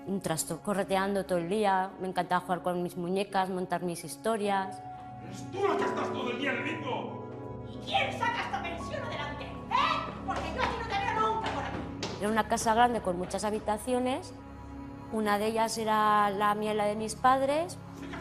un trasto, correteando todo el día. Me encantaba jugar con mis muñecas, montar mis historias. ¡Es tú la que estás todo el día en el bingo! ¿Y quién saca esta pensión adelante? Porque yo aquí no te veo nunca por aquí. Era una casa grande con muchas habitaciones. Una de ellas era la mía y la de mis padres.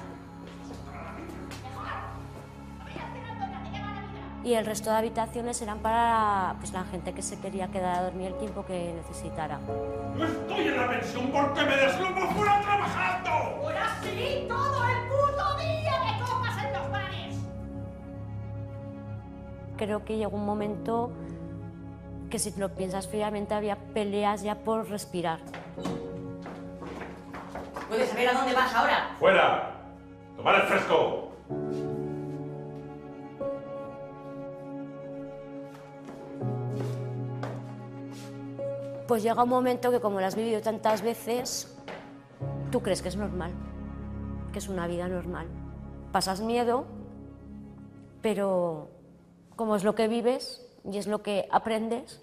Y el resto de habitaciones eran para pues, la gente que se quería quedar a dormir el tiempo que necesitara. ¡No estoy en la pensión porque me deslumbro fuera trabajando! ¡Ahora sí, todo el puto día que comas en los bares! Creo que llegó un momento que, si lo piensas fríamente, había peleas ya por respirar. ¿Puedes saber a dónde vas ahora? ¡Fuera! ¡Tomar el fresco! Pues llega un momento que, como lo has vivido tantas veces, tú crees que es normal, que es una vida normal. Pasas miedo, pero como es lo que vives y es lo que aprendes.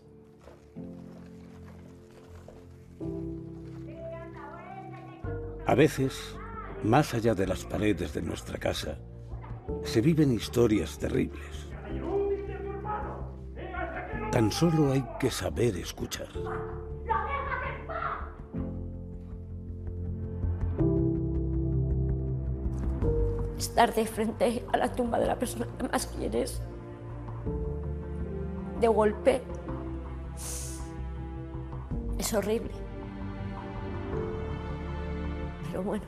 A veces, más allá de las paredes de nuestra casa, se viven historias terribles. Tan solo hay que saber escuchar. Estar de frente a la tumba de la persona que más quieres, de golpe, es horrible. Pero bueno.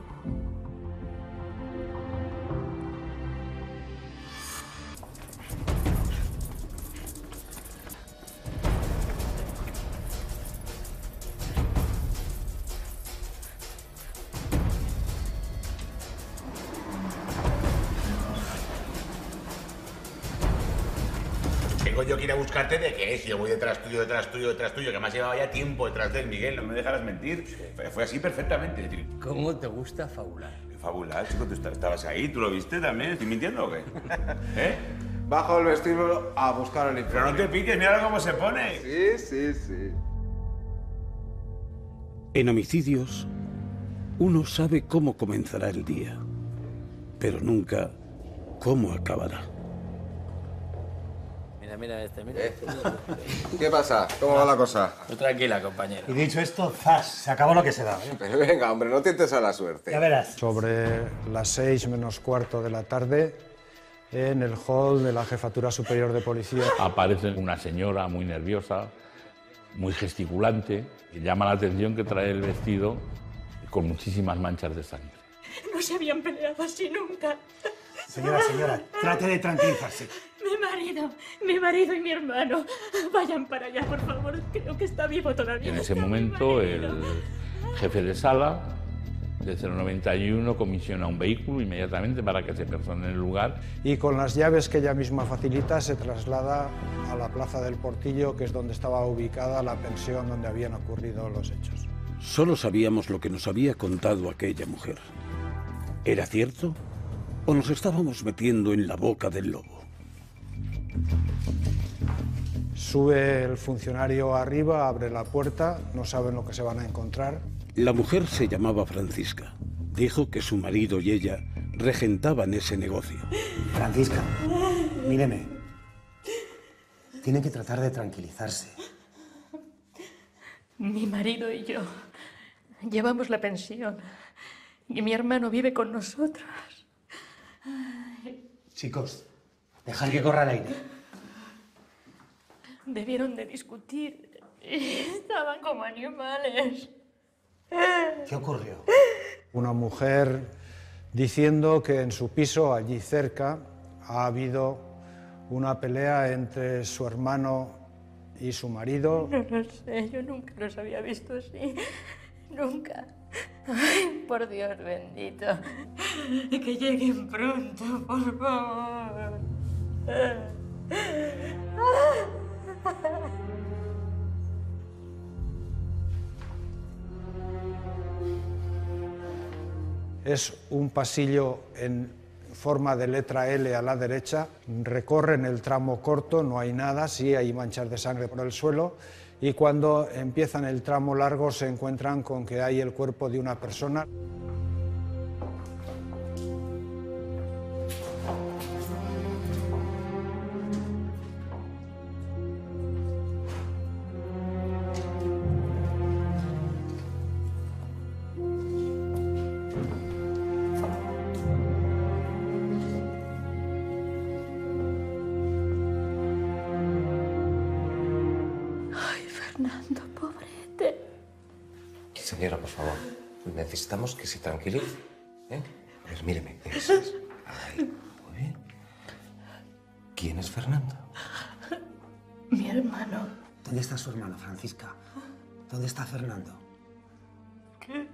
Tengo yo que ir a buscarte de qué es. Yo voy detrás tuyo, que me has llevado ya tiempo detrás de él, Miguel, no me dejarás mentir. Fue así perfectamente. Es decir, ¿cómo te gusta fabular? fabular, chico, tú estabas ahí, ¿tú lo viste también? ¿Estoy mintiendo o qué? ¿Eh? Bajo el vestíbulo a buscar el informe. Pero no te piques, mira cómo se pone. Sí. En homicidios, uno sabe cómo comenzará el día, pero nunca cómo acabará. Mira este. ¿Qué pasa? ¿Cómo va la cosa? Tú tranquila, compañero. Y dicho esto, ¡zas! Se acabó lo que se da. Pero venga, hombre, no tientes a la suerte. Ya verás. Sobre las 6 menos cuarto de la tarde, en el hall de la Jefatura Superior de Policía. Aparece una señora muy nerviosa, muy gesticulante, que llama la atención que trae el vestido con muchísimas manchas de sangre. No se habían peleado así nunca. Señora, trate de tranquilizarse. Mi marido y mi hermano. Vayan para allá, por favor. Creo que está vivo todavía. En ese momento, el jefe de sala de 091 comisiona un vehículo inmediatamente para que se persone en el lugar. Y con las llaves que ella misma facilita, se traslada a la Plaza del Portillo, que es donde estaba ubicada la pensión donde habían ocurrido los hechos. Solo sabíamos lo que nos había contado aquella mujer. ¿Era cierto? ¿O nos estábamos metiendo en la boca del lobo? Sube el funcionario arriba, abre la puerta, no saben lo que se van a encontrar. La mujer se llamaba Francisca. Dijo que su marido y ella regentaban ese negocio. Francisca, míreme. Tiene que tratar de tranquilizarse. Mi marido y yo llevamos la pensión y mi hermano vive con nosotros. Chicos, dejad que corra el aire. Debieron de discutir. Estaban como animales. ¿Qué ocurrió? Una mujer diciendo que en su piso, allí cerca, ha habido una pelea entre su hermano y su marido. No lo sé, yo nunca los había visto así. Nunca. Ay, por Dios bendito. Que lleguen pronto, por favor. Es un pasillo en forma de letra L a la derecha. Recorren el tramo corto, no hay nada, sí hay manchas de sangre por el suelo. y cuando empiezan el tramo largo se encuentran con que hay el cuerpo de una persona. Fernando, pobrete. Señora, por favor, necesitamos que se tranquilice. A ver, míreme. Eso es. Ay, muy bien. ¿Quién es Fernando? Mi hermano. ¿Dónde está su hermano, Francisca? ¿Dónde está Fernando? ¿Qué?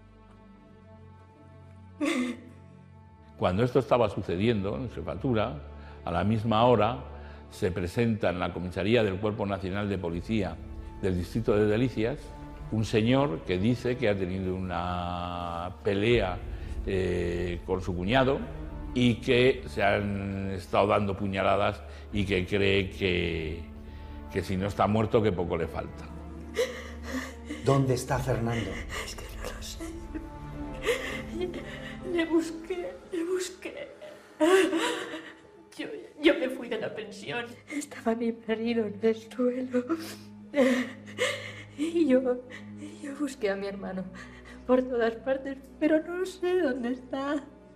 Cuando esto estaba sucediendo en Jefatura, a la misma hora se presenta en la comisaría del Cuerpo Nacional de Policía del Distrito de Delicias un señor que dice que ha tenido una pelea con su cuñado y que se han estado dando puñaladas y que cree que si no está muerto, que poco le falta. ¿Dónde está Fernando? Es que no lo sé. Le busqué. Yo me fui de la pensión. Estaba mi marido en el suelo. Y yo busqué a mi hermano por todas partes, pero no sé dónde está.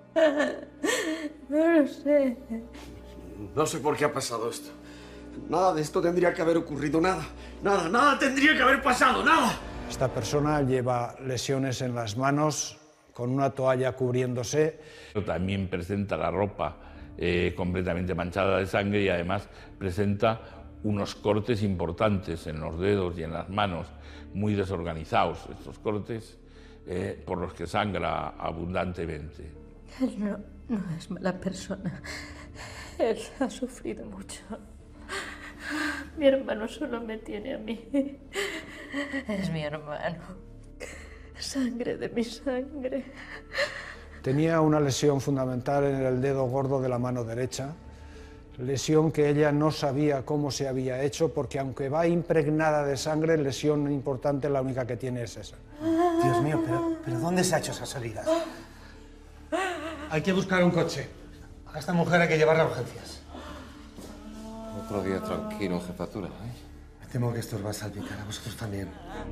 No lo sé. No sé por qué ha pasado esto. Nada de esto tendría que haber ocurrido, nada tendría que haber pasado, nada. Esta persona lleva lesiones en las manos, con una toalla cubriéndose. También presenta la ropa completamente manchada de sangre y además presenta unos cortes importantes en los dedos y en las manos, muy desorganizados, estos cortes por los que sangra abundantemente. Él no es mala persona. Él ha sufrido mucho. Mi hermano solo me tiene a mí. Es mi hermano. Sangre de mi sangre. Tenía una lesión fundamental en el dedo gordo de la mano derecha, lesión que ella no sabía cómo se había hecho, porque aunque va impregnada de sangre, lesión importante, la única que tiene es esa. Dios mío, pero ¿dónde se ha hecho esas heridas? Hay que buscar un coche. A esta mujer hay que llevarla a urgencias. Otro día tranquilo en Jefatura, Me temo que esto os va a salpicar, a vosotros también.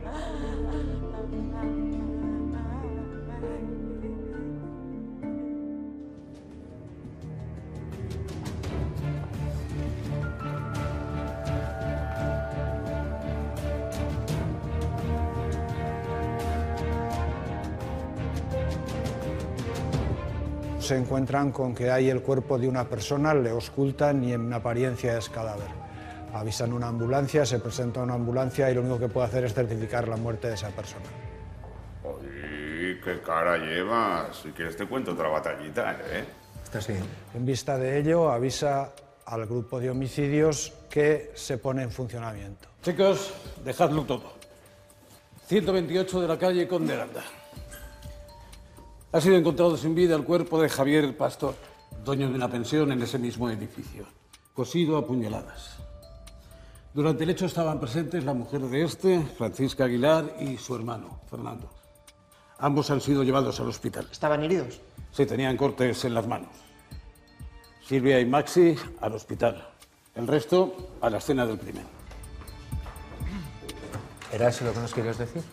Se encuentran con que hay el cuerpo de una persona, le auscultan y en apariencia es cadáver. Avisan una ambulancia, se presenta una ambulancia y lo único que puede hacer es certificar la muerte de esa persona. Oye, qué cara llevas. Si quieres te cuento otra batallita, ¿eh? Estás bien. En vista de ello, avisa al grupo de homicidios que se pone en funcionamiento. Chicos, dejadlo todo. 128 de la calle Conde Aranda. Ha sido encontrado sin vida el cuerpo de Javier Pastor, dueño de una pensión en ese mismo edificio, cosido a puñaladas. Durante el hecho estaban presentes la mujer de este, Francisca Aguilar, y su hermano, Fernando. Ambos han sido llevados al hospital. ¿Estaban heridos? Sí, tenían cortes en las manos. Silvia y Maxi al hospital. El resto a la escena del crimen. ¿Era eso lo que nos querías decir?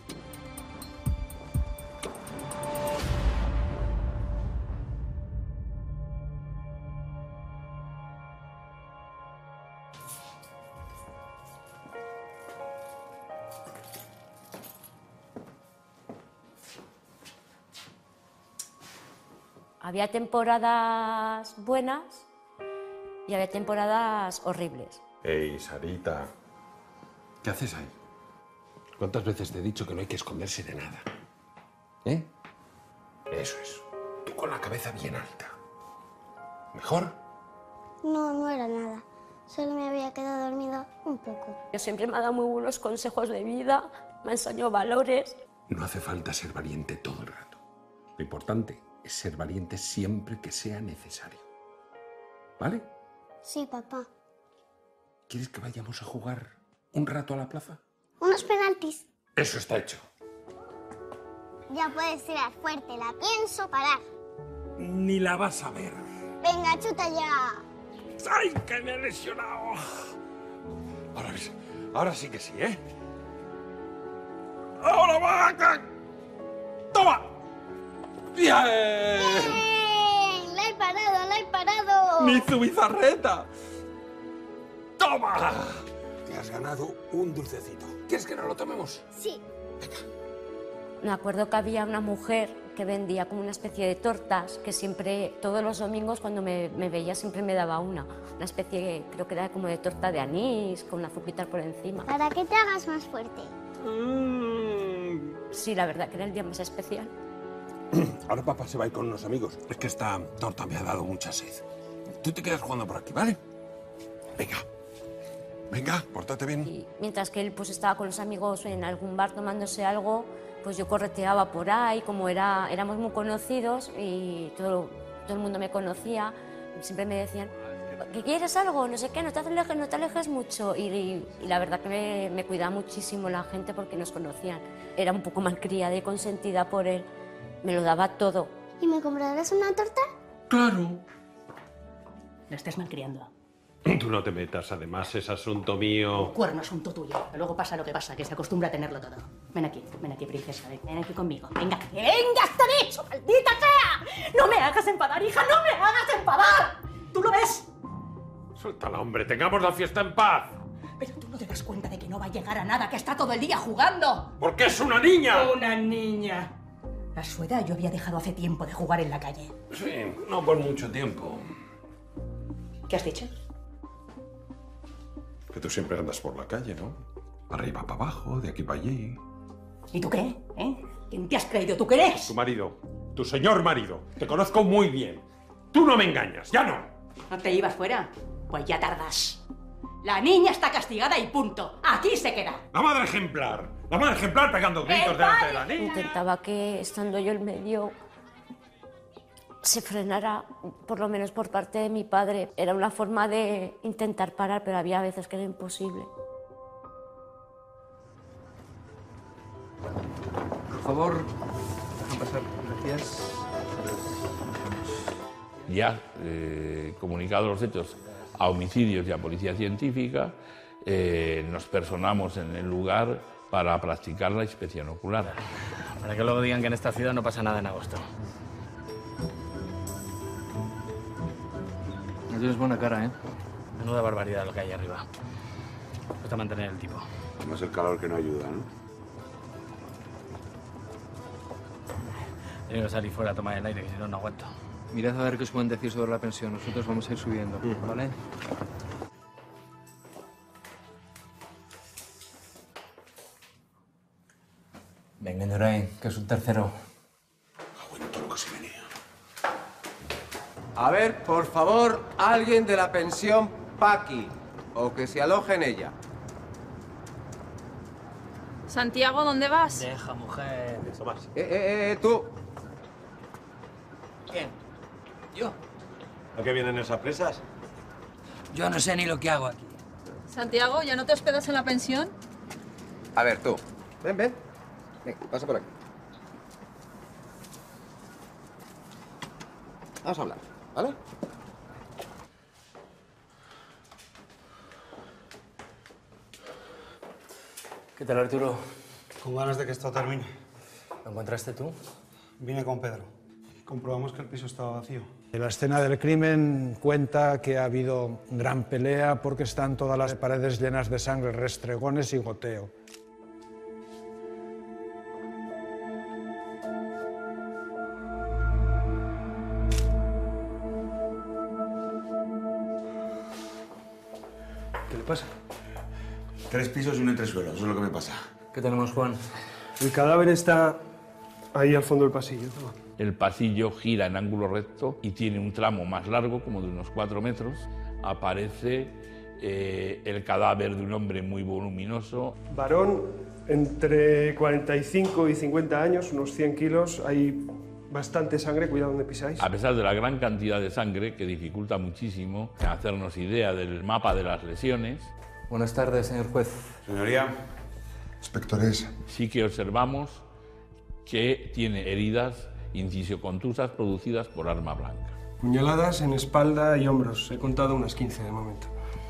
Había temporadas buenas y había temporadas horribles. Ey, Sarita. ¿Qué haces ahí? ¿Cuántas veces te he dicho que no hay que esconderse de nada? ¿Eh? Eso es. Tú con la cabeza bien alta. ¿Mejor? No era nada. Solo me había quedado dormido un poco. Siempre me ha dado muy buenos consejos de vida, me ha enseñado valores. No hace falta ser valiente todo el rato. Lo importante es ser valiente siempre que sea necesario. ¿Vale? Sí, papá. ¿Quieres que vayamos a jugar un rato a la plaza? Unos penaltis. Eso está hecho. Ya puedes tirar fuerte, la pienso parar. Ni la vas a ver. Venga, chuta ya. ¡Ay, que me he lesionado! Ahora ves, ahora sí que sí, ¿eh? ¡Ahora va! ¡Toma! ¡Bien! ¡Bien! ¡La he parado, la he parado! ¡Mi Zubizarreta! ¡Toma! Te has ganado un dulcecito. ¿Quieres que nos lo tomemos? Sí. Me acuerdo que había una mujer que vendía como una especie de tortas, que siempre, todos los domingos cuando me veía siempre me daba una especie, creo que era como de torta de anís, con azuquitar por encima. Para que te hagas más fuerte. Sí, la verdad que era el día más especial. Ahora papá se va a ir con unos amigos. Es que esta torta me ha dado mucha sed. Tú te quedas jugando por aquí, ¿vale? Venga. Venga, pórtate bien. Y mientras que él pues estaba con los amigos en algún bar tomándose algo, pues yo correteaba por ahí, como éramos muy conocidos y todo el mundo me conocía, siempre me decían, ¿que quieres algo? No sé qué, no te alejes mucho. Y la verdad que me cuidaba muchísimo la gente porque nos conocían. Era un poco malcriada y consentida por él. Me lo daba todo. ¿Y me comprarás una torta? Claro. La estás malcriando. Tú no te metas, además es asunto mío. Cuerno, asunto tuyo. Que luego pasa lo que pasa, que se acostumbra a tenerlo todo. Ven aquí, princesa, ven aquí conmigo. Venga, venga, está dicho, maldita sea. No me hagas enfadar, hija, no me hagas enfadar. ¿Tú lo ves? Suéltala, hombre, tengamos la fiesta en paz. Pero tú no te das cuenta de que no va a llegar a nada, que está todo el día jugando. ¡Porque es una niña! Una niña. A su edad yo había dejado hace tiempo de jugar en la calle. Sí, no por mucho tiempo. ¿Qué has dicho? Que tú siempre andas por la calle, ¿no? Para arriba, para abajo, de aquí para allí. ¿Y tú qué? ¿Eh? ¿Quién te has creído? ¿Tú qué eres? Tu marido, tu señor marido. Te conozco muy bien. Tú no me engañas, ya no. ¿No te ibas fuera? Pues ya tardas. La niña está castigada y punto. Aquí se queda. La madre ejemplar pegando gritos delante de la niña. Intentaba que, estando yo en medio, se frenara, por lo menos por parte de mi padre. Era una forma de intentar parar, pero había veces que era imposible. Por favor, dejan pasar. Gracias. Ya comunicados los hechos a homicidios y a policía científica, nos personamos en el lugar para practicar la inspección ocular. Para que luego digan que en esta ciudad no pasa nada en agosto. No tienes buena cara, ¿eh? Menuda barbaridad lo que hay arriba. Cuesta mantener el tipo. Además el calor que no ayuda, ¿no? Tengo que salir fuera a tomar el aire, que si no, no aguanto. Mirad a ver qué os pueden decir sobre la pensión. Nosotros vamos a ir subiendo, ¿vale? Venga, Indurain, que es un tercero. Aguento lo que se venía. A ver, por favor, alguien de la pensión Paqui, o que se aloje en ella. Santiago, ¿dónde vas? Deja, mujer. Eso más. Tú. ¿Quién? ¿Yo? ¿A qué vienen esas presas? Yo no sé ni lo que hago aquí. Santiago, ¿ya no te hospedas en la pensión? A ver, tú. Ven, ven. Ven, pasa por aquí. Vamos a hablar, ¿vale? ¿Qué tal, Arturo? Con ganas de que esto termine. ¿Lo encontraste tú? Vine con Pedro. Comprobamos que el piso estaba vacío. La escena del crimen cuenta que ha habido gran pelea porque están todas las paredes llenas de sangre, restregones y goteo. ¿Qué le pasa? 3 pisos y un entresuelo, eso es lo que me pasa. ¿Qué tenemos, Juan? El cadáver está ahí al fondo del pasillo. Toma. El pasillo gira en ángulo recto y tiene un tramo más largo, como de unos 4 metros. Aparece el cadáver de un hombre muy voluminoso. Varón, entre 45 y 50 años, unos 100 kilos. Hay bastante sangre, cuidado donde pisáis. A pesar de la gran cantidad de sangre, que dificulta muchísimo hacernos idea del mapa de las lesiones. Buenas tardes, señor juez. Señoría. Inspectores. Sí que observamos que tiene heridas incisiocontusas producidas por arma blanca. Puñaladas en espalda y hombros. He contado unas 15 de momento.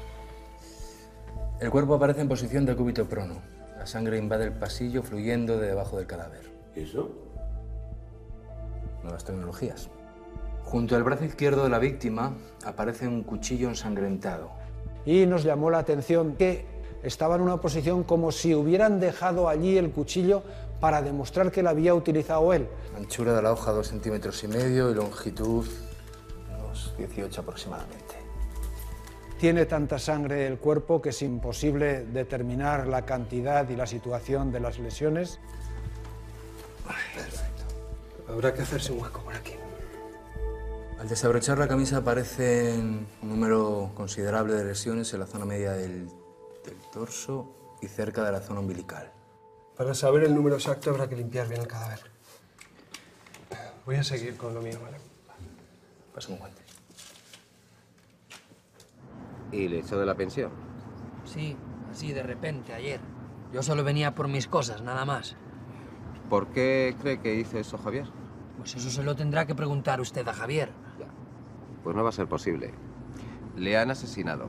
El cuerpo aparece en posición de cúbito prono. La sangre invade el pasillo fluyendo de debajo del cadáver. ¿Y eso? Nuevas tecnologías. Junto al brazo izquierdo de la víctima aparece un cuchillo ensangrentado. Y nos llamó la atención que estaba en una posición como si hubieran dejado allí el cuchillo para demostrar que lo había utilizado él. Anchura de la hoja 2,5 centímetros y longitud unos 18 aproximadamente. Tiene tanta sangre el cuerpo que es imposible determinar la cantidad y la situación de las lesiones. Perfecto. Habrá que hacerse un hueco por aquí. Al desabrochar la camisa aparecen un número considerable de lesiones en la zona media del torso y cerca de la zona umbilical. Para saber el número exacto habrá que limpiar bien el cadáver. Voy a seguir con lo mío, ¿vale? Pásame un guante. ¿Y le echó de la pensión? Sí, así de repente, ayer. Yo solo venía por mis cosas, nada más. ¿Por qué cree que hizo eso Javier? Pues eso se lo tendrá que preguntar usted a Javier. Pues no va a ser posible. Le han asesinado.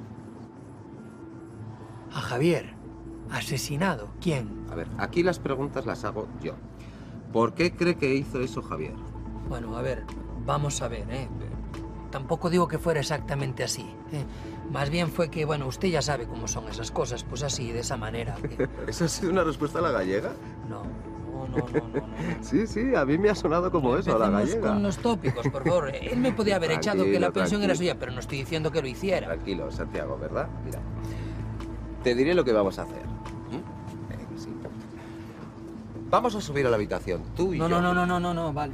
¿A Javier? ¿Asesinado? ¿Quién? A ver, aquí las preguntas las hago yo. ¿Por qué cree que hizo eso Javier? Bueno, a ver, vamos a ver, ¿eh? Tampoco digo que fuera exactamente así, ¿eh? Más bien fue que, bueno, usted ya sabe cómo son esas cosas, pues así, de esa manera. ¿Eso ha sido una respuesta a la gallega? No. Sí, sí, a mí me ha sonado como eso, a la Empecemos gallega. con los tópicos, por favor. Él me podía haber echado que la pensión era Tranquilo. suya, pero no estoy diciendo que lo hiciera. Tranquilo, Santiago, ¿verdad? Mira, te diré lo que vamos a hacer. Venga, sí. Vamos a subir a la habitación, tú y yo. No, vale.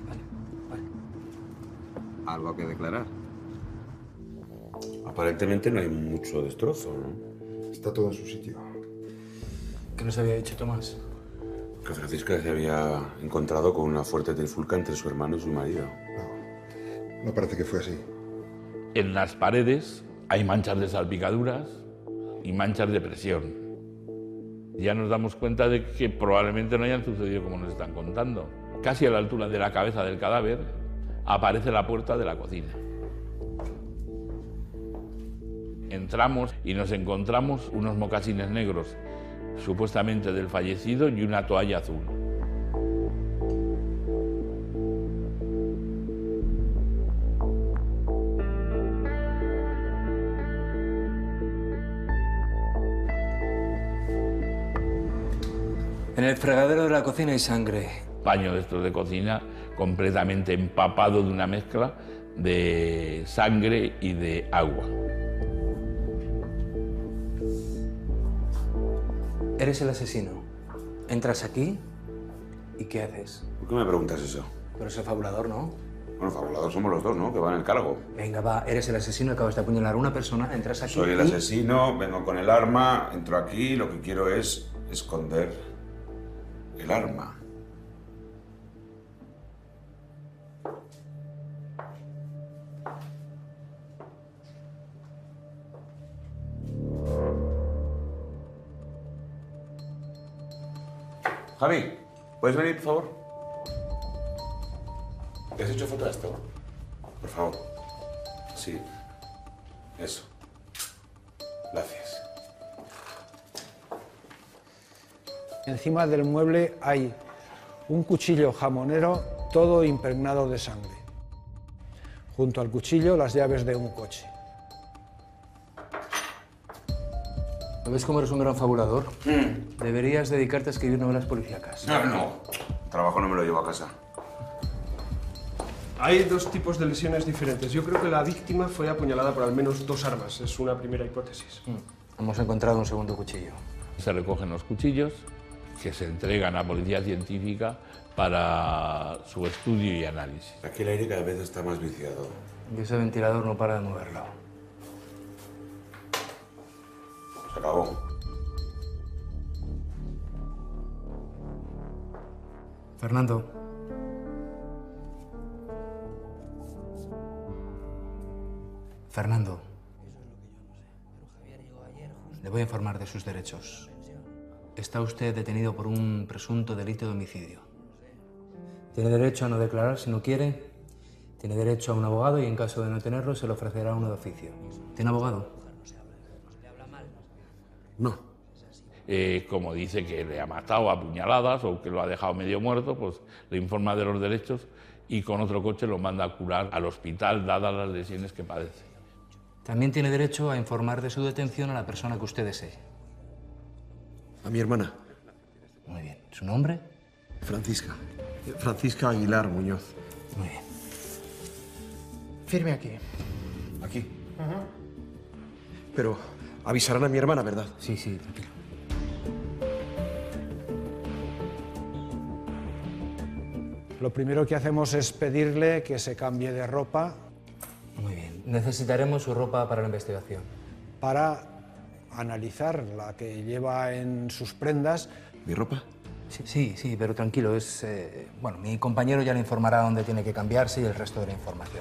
¿Algo que declarar? Aparentemente no hay mucho destrozo, ¿no? Está todo en su sitio. ¿Qué nos había dicho Tomás? Que Francisca se había encontrado con una fuerte trifulca entre su hermano y su marido. No parece que fue así. En las paredes hay manchas de salpicaduras y manchas de presión. Ya nos damos cuenta de que probablemente no hayan sucedido como nos están contando. Casi a la altura de la cabeza del cadáver aparece la puerta de la cocina. Entramos y nos encontramos unos mocasines negros, supuestamente del fallecido, y una toalla azul. En el fregadero de la cocina hay sangre. Paño de estos de cocina completamente empapado de una mezcla de sangre y de agua. Eres el asesino. Entras aquí y ¿qué haces? ¿Por qué me preguntas eso? Pero eres el fabulador, ¿no? Bueno, fabulador somos los dos, ¿no? Que van en el cargo. Venga, va, eres el asesino, acabas de apuñalar a una persona, entras aquí. Soy el asesino, vengo con el arma, entro aquí, lo que quiero es esconder el arma. Javi, ¿puedes venir, por favor? ¿Te has hecho foto de esto? Por favor. Sí. Eso. Gracias. Encima del mueble hay un cuchillo jamonero todo impregnado de sangre. Junto al cuchillo, las llaves de un coche. ¿No ves cómo eres un gran fabulador? Deberías dedicarte a escribir novelas policíacas. No. El trabajo no me lo llevo a casa. Hay dos tipos de lesiones diferentes. Yo creo que la víctima fue apuñalada por al menos 2 armas. Es una primera hipótesis. Hemos encontrado un segundo cuchillo. Se recogen los cuchillos que se entregan a policía científica para su estudio y análisis. Aquí el aire cada vez está más viciado. Y ese ventilador no para de moverlo. Se acabó. Fernando. Fernando. Le voy a informar de sus derechos. Está usted detenido por un presunto delito de homicidio. Tiene derecho a no declarar si no quiere, tiene derecho a un abogado y en caso de no tenerlo se le ofrecerá uno de oficio. ¿Tiene abogado? No. Como dice que le ha matado a puñaladas o que lo ha dejado medio muerto, pues le informa de los derechos y con otro coche lo manda a curar al hospital dadas las lesiones que padece. También tiene derecho a informar de su detención a la persona que usted desee. A mi hermana. Muy bien. ¿Su nombre? Francisca. Francisca Aguilar Muñoz. Muy bien. Firme aquí. ¿Aquí? Pero avisarán a mi hermana, ¿verdad? Sí, sí, tranquilo. Lo primero que hacemos es pedirle que se cambie de ropa. Muy bien. Necesitaremos su ropa para la investigación. Para analizar la que lleva en sus prendas. ¿Mi ropa? Sí, pero tranquilo. Bueno, mi compañero ya le informará dónde tiene que cambiarse y el resto de la información.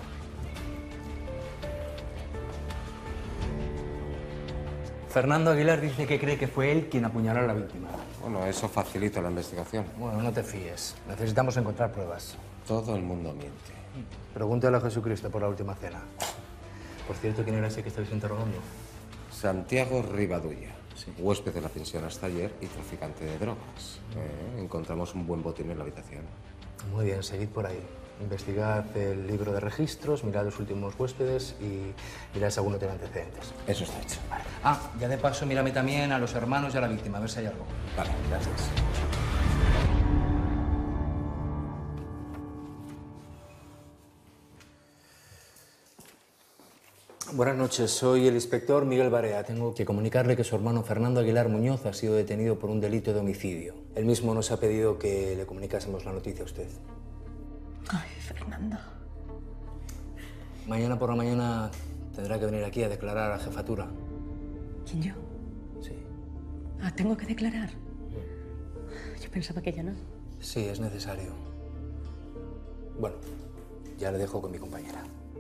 Fernando Aguilar dice que cree que fue él quien apuñaló a la víctima. Bueno, eso facilita la investigación. Bueno, no te fíes. Necesitamos encontrar pruebas. Todo el mundo miente. Pregúntale a Jesucristo por la última cena. Por cierto, ¿quién era ese que estáis interrogando? Santiago Rivadulla, huésped de la pensión hasta ayer y traficante de drogas. Encontramos un buen botín en la habitación. Muy bien, seguid por ahí. Investigad el libro de registros, mirad los últimos huéspedes y mirad si alguno tiene antecedentes. Eso está hecho. Vale. Ah, ya de paso, mírame también a los hermanos y a la víctima, a ver si hay algo. Vale, gracias. Buenas noches, soy el inspector Miguel Barea. Tengo que comunicarle que su hermano Fernando Aguilar Muñoz ha sido detenido por un delito de homicidio. Él mismo nos ha pedido que le comunicásemos la noticia a usted. Ay, Fernando. Mañana por la mañana tendrá que venir aquí a declarar a jefatura. ¿Quién, yo? Sí. Ah, ¿tengo que declarar? Yo pensaba que ya no. Sí, es necesario. Bueno, ya le dejo con mi compañera.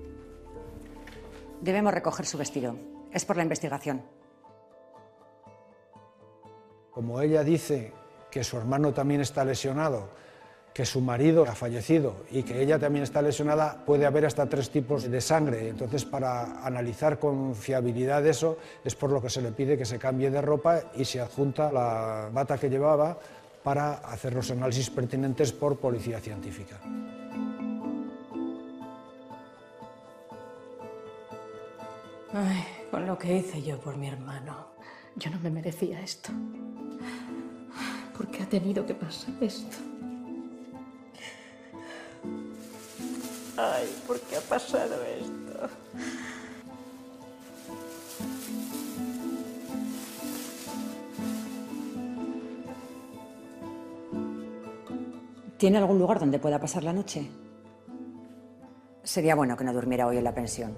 Debemos recoger su vestido. Es por la investigación. Como ella dice que su hermano también está lesionado, que su marido ha fallecido y que ella también está lesionada, puede haber hasta 3 tipos de sangre. Entonces, para analizar con fiabilidad eso, es por lo que se le pide que se cambie de ropa y se adjunta la bata que llevaba para hacer los análisis pertinentes por policía científica. Ay, con lo que hice yo por mi hermano. Yo no me merecía esto. ¿Por qué ha tenido que pasar esto? Ay, ¿por qué ha pasado esto? ¿Tiene algún lugar donde pueda pasar la noche? Sería bueno que no durmiera hoy en la pensión.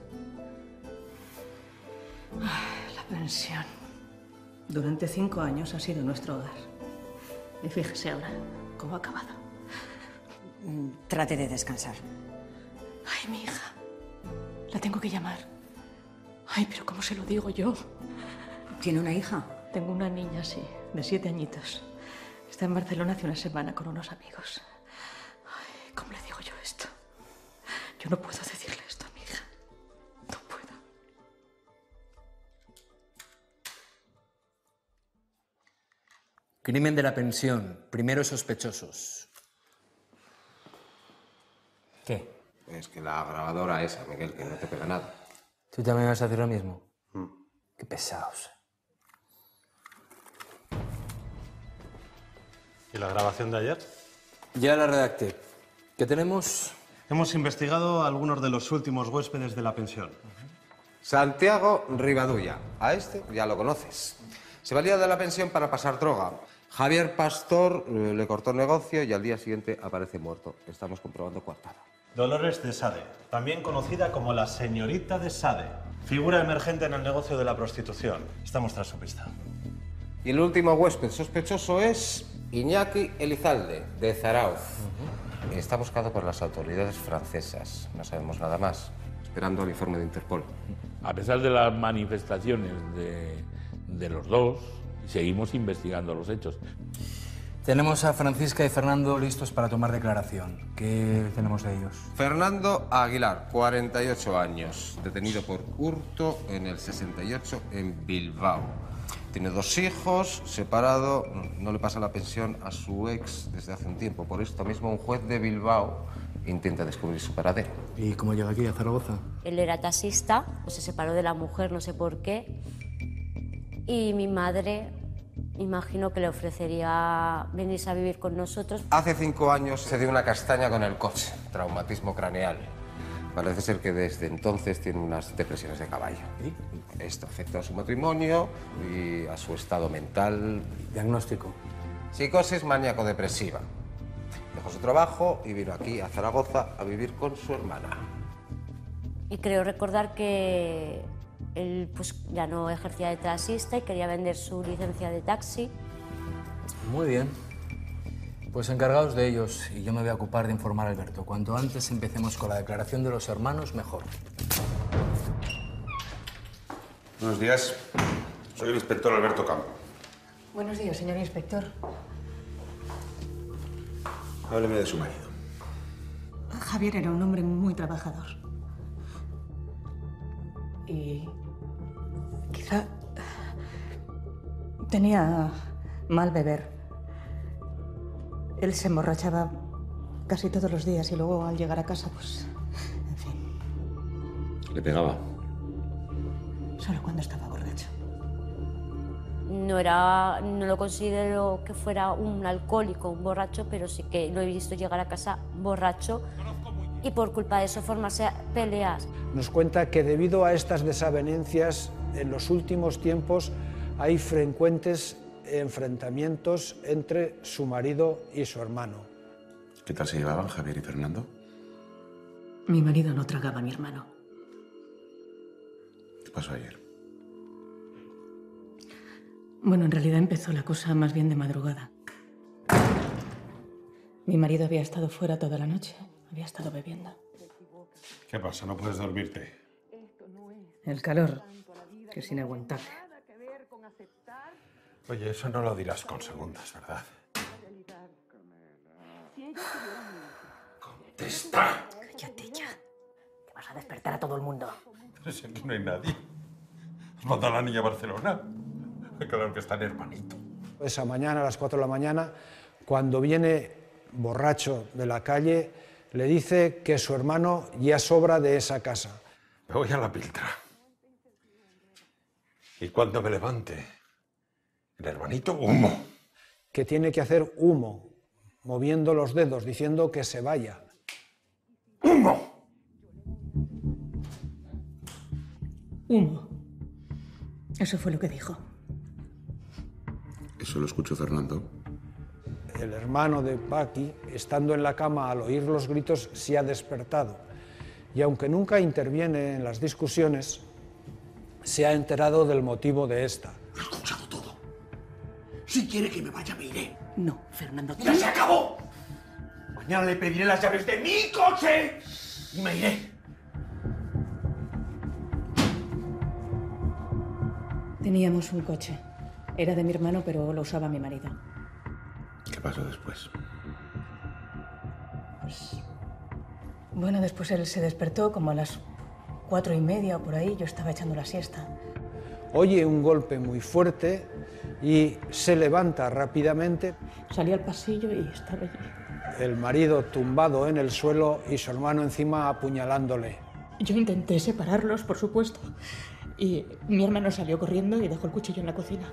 La pensión. Durante 5 años ha sido nuestro hogar. Y fíjese ahora cómo ha acabado. Trate de descansar. Ay, mi hija. La tengo que llamar. Ay, pero ¿cómo se lo digo yo? ¿Tiene una hija? Tengo una niña, sí, de 7 añitos. Está en Barcelona hace una semana con unos amigos. Ay, ¿cómo le digo yo esto? Yo no puedo decirle esto a mi hija. No puedo. Crimen de la pensión. Primeros sospechosos. ¿Qué? Es que la grabadora esa, Miguel, que no te pega nada. ¿Tú también vas a hacer lo mismo? Qué pesados. ¿Y la grabación de ayer? Ya la redacté. ¿Qué tenemos? Hemos investigado a algunos de los últimos huéspedes de la pensión. Santiago Rivadulla. A este ya lo conoces. Se valía de la pensión para pasar droga. Javier Pastor le cortó el negocio y al día siguiente aparece muerto. Estamos comprobando coartada. Dolores de Sade, también conocida como la señorita de Sade. Figura emergente en el negocio de la prostitución. Estamos tras su pista. Y el último huésped sospechoso es Iñaki Elizalde, de Zarauz. Está buscado por las autoridades francesas. No sabemos nada más. Esperando el informe de Interpol. A pesar de las manifestaciones de los dos y seguimos investigando los hechos. Tenemos a Francisca y Fernando listos para tomar declaración. ¿Qué tenemos de ellos? Fernando Aguilar, 48 años, detenido por hurto en el 68 en Bilbao. Tiene 2 hijos, separado, no le pasa la pensión a su ex desde hace un tiempo. Por esto mismo, un juez de Bilbao intenta descubrir su paradero. ¿Y cómo llega aquí, a Zaragoza? Él era taxista, pues se separó de la mujer, no sé por qué. Y mi madre, imagino que le ofrecería venirse a vivir con nosotros. Hace 5 años se dio una castaña con el coche, traumatismo craneal. Parece ser que desde entonces tiene unas depresiones de caballo. Esto afecta a su matrimonio y a su estado mental. ¿Diagnóstico? Psicosis maníaco-depresiva. Dejó su trabajo y vino aquí, a Zaragoza, a vivir con su hermana. Y creo recordar que él pues, ya no ejercía de taxista y quería vender su licencia de taxi. Muy bien. Pues encargaos de ellos y yo me voy a ocupar de informar a Alberto. Cuanto antes empecemos con la declaración de los hermanos, mejor. Buenos días. Soy el inspector Alberto Campo. Buenos días, señor inspector. Hábleme de su marido. Javier era un hombre muy trabajador. Y quizá tenía mal beber. Él se emborrachaba casi todos los días y luego al llegar a casa, pues, en fin, ¿Le pegaba? solo cuando estaba borracho. No lo considero que fuera un alcohólico, un borracho, pero sí que lo he visto llegar a casa borracho y por culpa de eso formarse peleas. Nos cuenta que debido a estas desavenencias, en los últimos tiempos hay frecuentes enfrentamientos entre su marido y su hermano. ¿Qué tal se llevaban Javier y Fernando? Mi marido no tragaba a mi hermano. ¿Qué pasó ayer? Bueno, en realidad empezó la cosa más bien de madrugada. Mi marido había estado fuera toda la noche, había estado bebiendo. ¿Qué pasa? ¿No puedes dormirte? El calor, que es inaguantable. Oye, eso no lo dirás con segundas, ¿verdad? ¡Contesta! Cállate ya. Que vas a despertar a todo el mundo. Pero si aquí no hay nadie. ¿Has mandado a la niña a Barcelona? Claro que está el hermanito. Esa mañana, a las 4 de la mañana, cuando viene borracho de la calle, le dice que su hermano ya sobra de esa casa. Me voy a la Piltra. Y cuando me levante, el hermanito, humo. Que tiene que hacer humo, moviendo los dedos, diciendo que se vaya. ¡Humo! Humo. Eso fue lo que dijo. ¿Eso lo escuchó Fernando? El hermano de Paqui, estando en la cama al oír los gritos, se ha despertado. Y aunque nunca interviene en las discusiones, se ha enterado del motivo de esta. Lo he escuchado todo. Si quiere que me vaya, me iré. No, Fernando. ¡Ya se acabó! Mañana le pediré las llaves de mi coche y me iré. Teníamos un coche. Era de mi hermano, pero lo usaba mi marido. ¿Qué pasó después? Pues, bueno, después él se despertó como a las 4:30 o por ahí. Yo estaba echando la siesta. Oye un golpe muy fuerte y se levanta rápidamente. Salí al pasillo y estaba allí. El marido tumbado en el suelo y su hermano encima apuñalándole. Yo intenté separarlos, por supuesto. Y mi hermano salió corriendo y dejó el cuchillo en la cocina.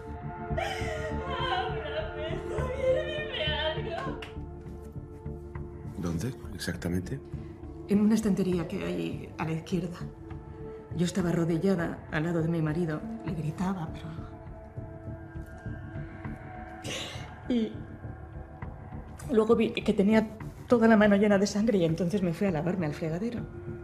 ¿Dónde exactamente? En una estantería que hay a la izquierda. Yo estaba arrodillada al lado de mi marido. Le gritaba, pero... Y luego vi que tenía toda la mano llena de sangre y entonces me fui a lavarme al fregadero.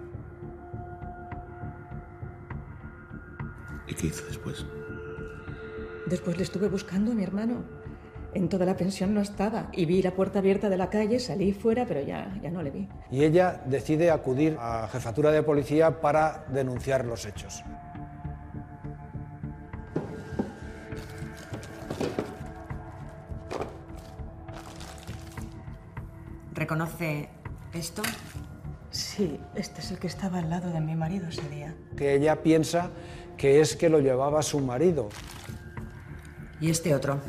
¿Y qué hizo después? Después le estuve buscando a mi hermano. En toda la pensión no estaba. Y vi la puerta abierta de la calle, salí fuera, pero ya no le vi. Y ella decide acudir a Jefatura de Policía para denunciar los hechos. ¿Reconoce esto? Sí, este es el que estaba al lado de mi marido ese día. Que ella piensa que es que lo llevaba su marido. ¿Y este otro?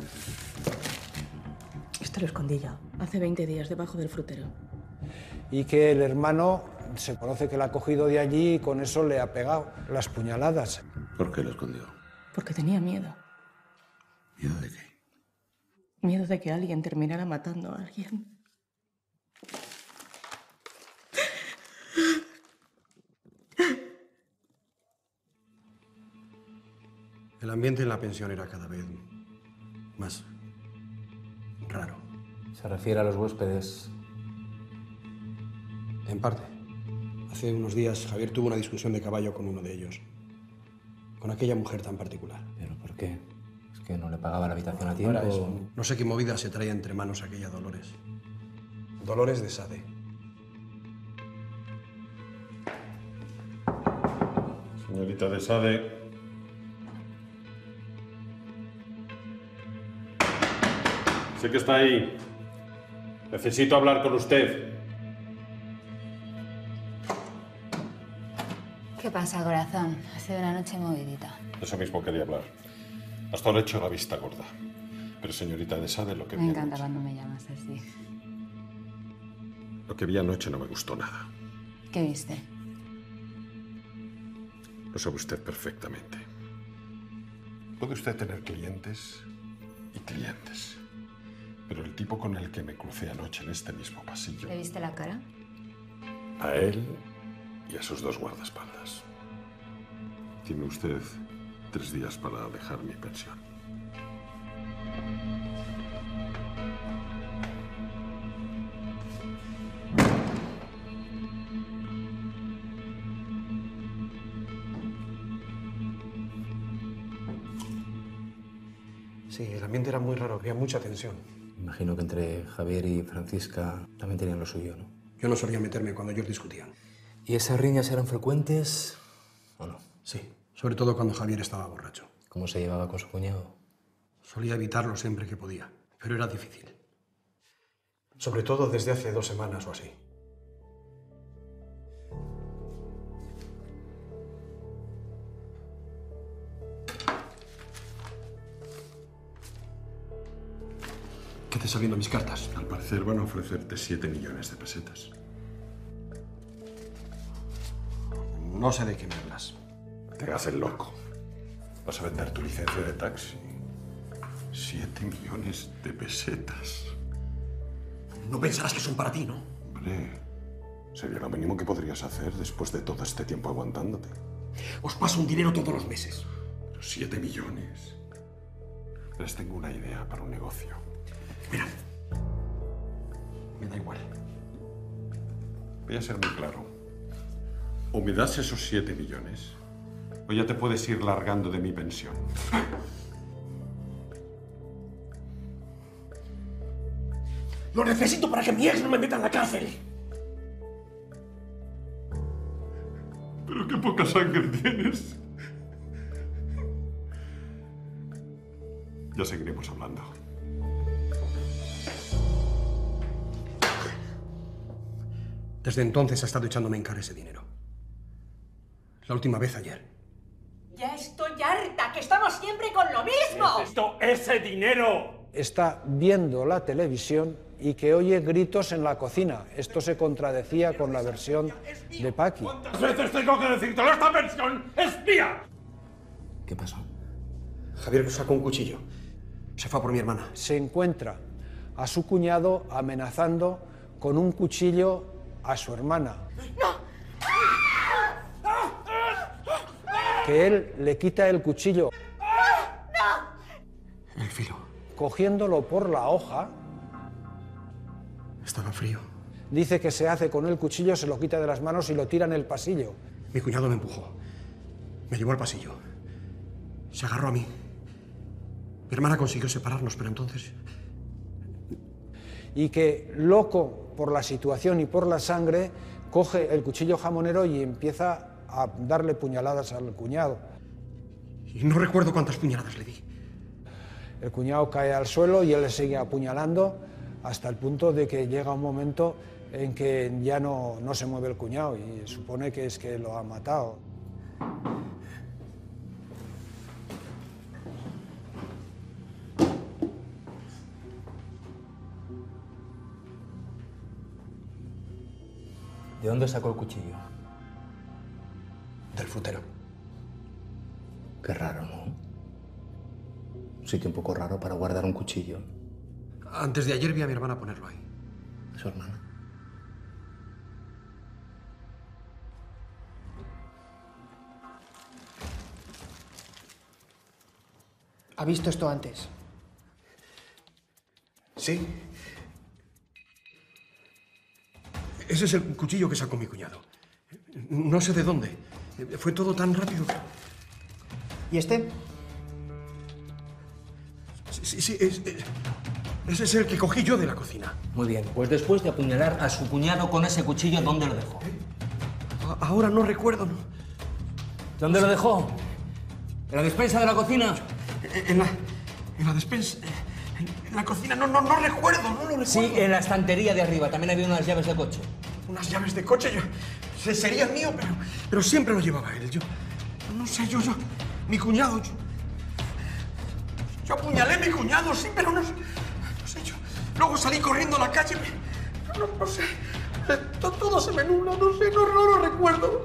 Este lo escondí ya, hace 20 días, debajo del frutero. Y que el hermano se conoce que la ha cogido de allí y con eso le ha pegado las puñaladas. ¿Por qué lo escondió? Porque tenía miedo. ¿Miedo de qué? Miedo de que alguien terminara matando a alguien. El ambiente en la pensión era cada vez más raro. ¿Se refiere a los huéspedes? En parte. Hace unos días Javier tuvo una discusión de caballo con uno de ellos. Con aquella mujer tan particular. ¿Pero por qué? ¿Es que no le pagaba la habitación a No tiempo? era eso. No sé qué movida se traía entre manos aquella Dolores. Dolores de Sade. Señorita de Sade. Sé que está ahí. Necesito hablar con usted. ¿Qué pasa, corazón? Ha sido una noche movidita. Eso mismo quería hablar. Hasta ahora he hecho la vista gorda. Pero señorita de Sade, lo que Me vi encanta anoche, cuando me llamas así. lo que vi anoche no me gustó nada. ¿Qué viste? Lo sabe usted perfectamente. Puede usted tener clientes y clientes. Pero el tipo con el que me crucé anoche en este mismo pasillo, ¿Le viste la cara? a él y a sus dos guardaespaldas. Tiene usted 3 días para dejar mi pensión. Sí, el ambiente era muy raro, había mucha tensión. Imagino que entre Javier y Francisca también tenían lo suyo, ¿no? Yo no solía meterme cuando ellos discutían. ¿Y esas riñas eran frecuentes o no? Sí, sobre todo cuando Javier estaba borracho. ¿Cómo se llevaba con su cuñado? Solía evitarlo siempre que podía, pero era difícil. Sobre todo desde hace 2 semanas o así. ¿Qué te están viendo mis cartas? Al parecer van a ofrecerte 7 millones de pesetas. No sé de qué me hablas. Te hagas el loco. Vas a vender tu licencia de taxi. 7 millones de pesetas. No pensarás que son para ti, ¿no? Hombre, sería lo mínimo que podrías hacer después de todo este tiempo aguantándote. Os paso un dinero todos los meses. Pero 7 millones. Les tengo una idea para un negocio. Mira, me da igual. Voy a ser muy claro. O me das esos 7 millones, o ya te puedes ir largando de mi pensión. Lo necesito para que mi ex no me meta en la cárcel. Pero qué poca sangre tienes. Ya seguiremos hablando. Desde entonces ha estado echándome en cara ese dinero. La última vez ayer. Ya estoy harta, que estamos siempre con lo mismo. ¡Necesito ese dinero! Está viendo la televisión y que oye gritos en la cocina. Esto se contradecía con la versión de Paqui. ¿Cuántas veces tengo que decírtelo? ¡Esta pensión es mía! ¿Qué pasó? Javier sacó un cuchillo. Se fue a por mi hermana. Se encuentra a su cuñado amenazando con un cuchillo a su hermana. Que él le quita el cuchillo. El filo. Cogiéndolo por la hoja. Estaba frío. Dice que se hace con el cuchillo, se lo quita de las manos y lo tira en el pasillo. Mi cuñado me empujó. Me llevó al pasillo. Se agarró a mí. Mi hermana consiguió separarnos, pero entonces... Y que, loco por la situación y por la sangre, coge el cuchillo jamonero y empieza a darle puñaladas al cuñado. Y no recuerdo cuántas puñaladas le di. El cuñado cae al suelo y él le sigue apuñalando hasta el punto de que llega un momento en que ya no se mueve el cuñado y supone que es que lo ha matado. ¿De dónde sacó el cuchillo? Del frutero. Qué raro, ¿no? Un sitio un poco raro para guardar un cuchillo. Antes de ayer vi a mi hermana ponerlo ahí. ¿Su hermana? ¿Ha visto esto antes? Sí. Ese es el cuchillo que sacó mi cuñado. No sé de dónde. Fue todo tan rápido. ¿Y este? Sí, ese es el que cogí yo de la cocina. Muy bien, pues después de apuñalar a su cuñado con ese cuchillo, ¿dónde lo dejó? Ahora no recuerdo, ¿no? ¿Dónde lo dejó? ¿En la despensa de la cocina? En la despensa. En la cocina, no recuerdo, no lo recuerdo. Sí, en la estantería de arriba. También había unas llaves de coche. Unas llaves de coche, sería mío, pero siempre lo llevaba él. Yo no sé, mi cuñado, yo apuñalé a mi cuñado, sí, pero no sé, yo. Luego salí corriendo a la calle, no sé, todo se me nubla, no sé, no lo recuerdo.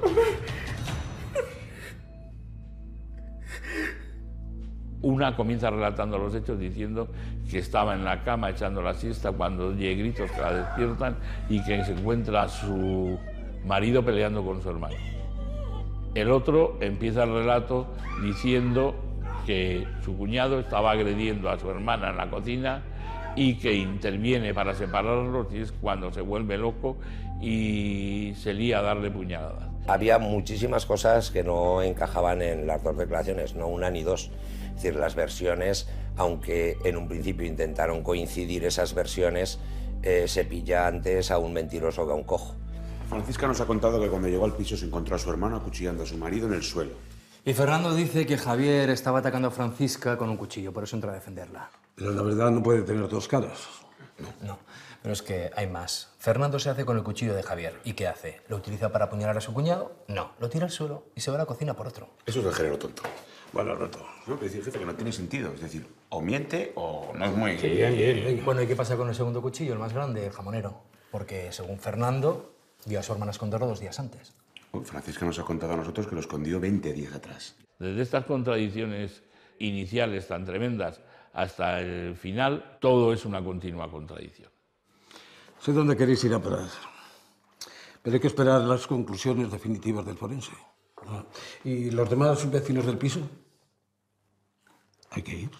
Una comienza relatando los hechos diciendo que estaba en la cama echando la siesta cuando oye gritos que la despiertan y que se encuentra a su marido peleando con su hermano. El otro empieza el relato diciendo que su cuñado estaba agrediendo a su hermana en la cocina y que interviene para separarlos y es cuando se vuelve loco y se lía a darle puñaladas. Había muchísimas cosas que no encajaban en las dos declaraciones, no una ni dos. Es decir, las versiones, aunque en un principio intentaron coincidir esas versiones, se pilla antes a un mentiroso que a un cojo. Francisca nos ha contado que cuando llegó al piso se encontró a su hermano acuchillando a su marido en el suelo. Y Fernando dice que Javier estaba atacando a Francisca con un cuchillo, por eso entra a defenderla. Pero la verdad no puede tener dos caras. No, pero es que hay más. Fernando se hace con el cuchillo de Javier. ¿Y qué hace? ¿Lo utiliza para apuñalar a su cuñado? No, lo tira al suelo y se va a la cocina por otro. Eso es el género tonto. Bueno, Roto. No, pero decir, jefe, que no tiene sentido. Es decir, o miente o no es muy... Sí, bien. Bueno, ¿y qué pasa con el segundo cuchillo, el más grande, el jamonero? Porque, según Fernando, vio a su hermana esconderlo 2 días antes. Francisca nos ha contado a nosotros que lo escondió 20 días atrás. Desde estas contradicciones iniciales tan tremendas hasta el final, todo es una continua contradicción. Sé dónde queréis ir a parar. Pero hay que esperar las conclusiones definitivas del forense. ¿Y los demás vecinos del piso? Hay que ir.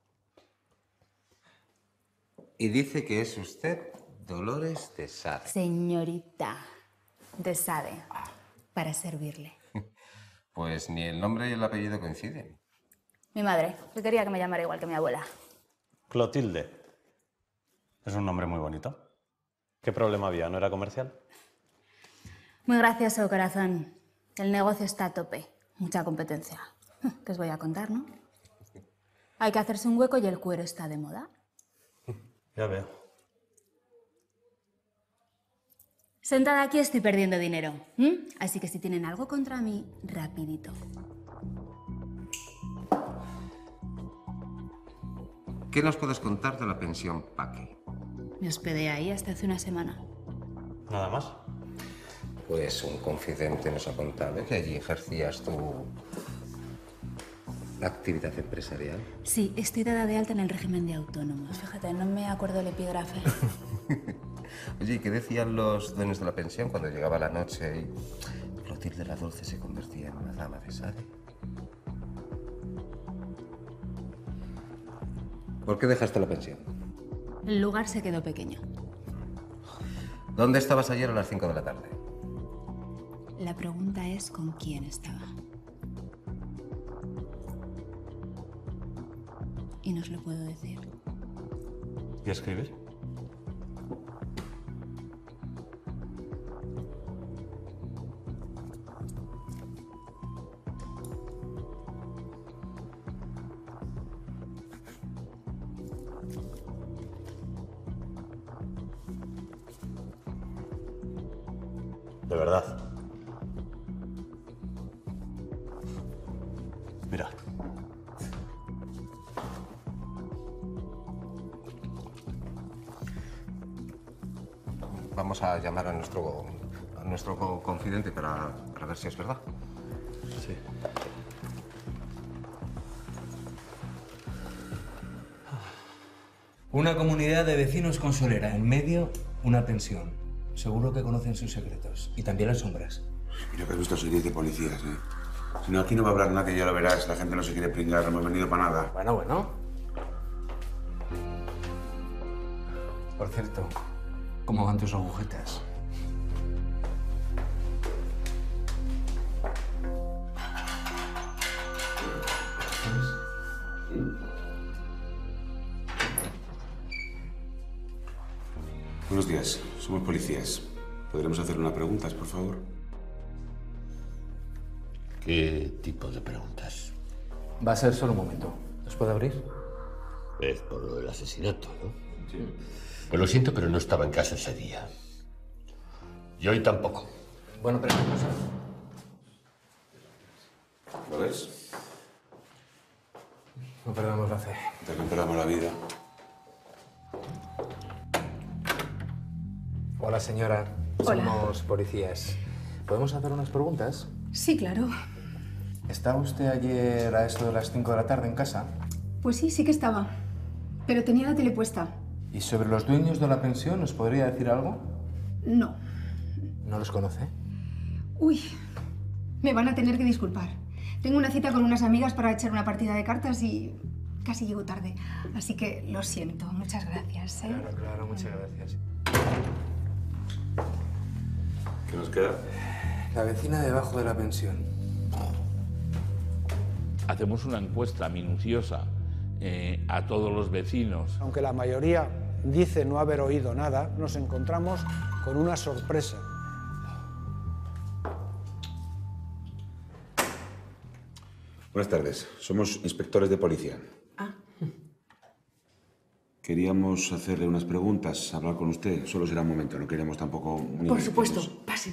Y dice que es usted Dolores de Sade. Señorita de Sade, para servirle. Pues ni el nombre y el apellido coinciden. Mi madre, que quería que me llamara igual que mi abuela. Clotilde. Es un nombre muy bonito. ¿Qué problema había? ¿No era comercial? Muy gracioso, corazón. El negocio está a tope. Mucha competencia. ¿Qué os voy a contar, no? Hay que hacerse un hueco y el cuero está de moda. Ya veo. Sentada aquí estoy perdiendo dinero. Así que si tienen algo contra mí, rapidito. ¿Qué nos puedes contar de la pensión Paque? Me hospedé ahí hasta hace una semana. ¿Nada más? Pues un confidente nos ha contado que allí ejercías tu actividad empresarial. Sí, estoy dada de alta en el régimen de autónomos. Fíjate, no me acuerdo el epígrafe. Oye, ¿y qué decían los dueños de la pensión cuando llegaba la noche y Clotilde la Dulce se convertía en una dama de Sade? ¿Por qué dejaste la pensión? El lugar se quedó pequeño. ¿Dónde estabas ayer a las 5 de la tarde? La pregunta es con quién estaba. Y no os lo puedo decir. ¿Y escribir? De verdad. Mira. Vamos a llamar a nuestro confidente para ver si es verdad. Sí. Una comunidad de vecinos con solera. En medio, una pensión. Seguro que conocen sus secretos. Y también las sombras. Mira que has visto series de policías, ¿eh? Si no, aquí no va a hablar nadie, ya lo verás. La gente no se quiere pringar, no hemos venido para nada. Bueno. Por cierto, ¿cómo van tus agujetas? Buenos días, somos policías. ¿Podremos hacer unas preguntas, por favor? ¿Qué tipo de preguntas? Va a ser solo un momento. ¿Os puedo abrir? Es por lo del asesinato, ¿no? Sí. Pues lo siento, pero no estaba en casa ese día. Y hoy tampoco. Bueno, pero una cosa. ¿Lo ves? No perdamos la fe. También perdamos la vida. Hola, señora. Hola. Somos policías. ¿Podemos hacer unas preguntas? Sí, claro. ¿Estaba usted ayer a eso de las 5 de la tarde en casa? Pues sí que estaba. Pero tenía la tele puesta. ¿Y sobre los dueños de la pensión nos podría decir algo? No. ¿No los conoce? Uy, me van a tener que disculpar. Tengo una cita con unas amigas para echar una partida de cartas y casi llego tarde. Así que lo siento. Muchas gracias, ¿eh? Claro, muchas gracias. ¿Qué nos queda? La vecina debajo de la pensión. Hacemos una encuesta minuciosa a todos los vecinos. Aunque la mayoría dice no haber oído nada, nos encontramos con una sorpresa. Buenas tardes, somos inspectores de policía. Queríamos hacerle unas preguntas, hablar con usted. Solo será un momento, no queremos tampoco... Por supuesto, pasen.